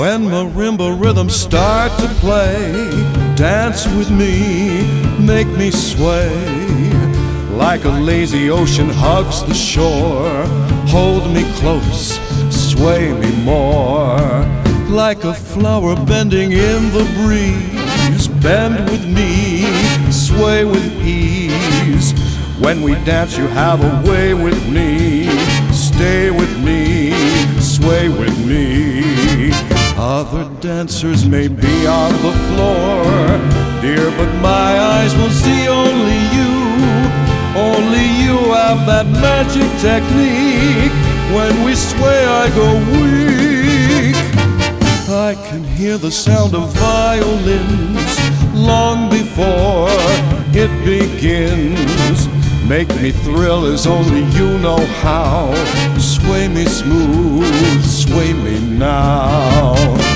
When marimba rhythms start to play, dance with me, make me sway. Like a lazy ocean hugs the shore, hold me close, sway me more. Like a flower bending in the breeze, bend with me, sway with ease. When we dance you have a way with me, stay with me, sway with me. Other dancers may be on the floor, dear, but my eyes will see only you. Only you have that magic technique. When we sway I go weak. I can hear the sound of violins long before it begins. Make me thrill as only you know how. Sway me smooth, sway me now.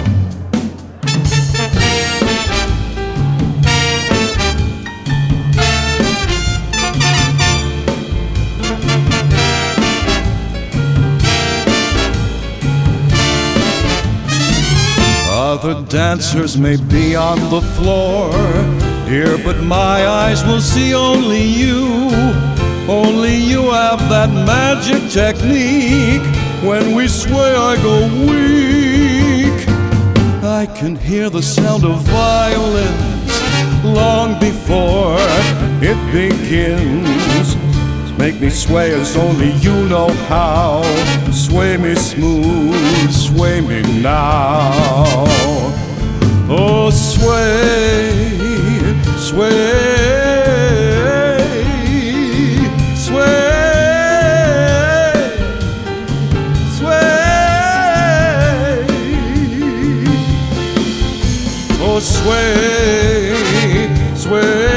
Other dancers may be on the floor, dear, but my eyes will see only you. Only you have that magic technique. When we sway I go weak. I can hear the sound of violins long before it begins. Make me sway as only you know how. Sway me smooth, sway me now. Oh, sway, sway, sway, sway. Oh, sway, sway.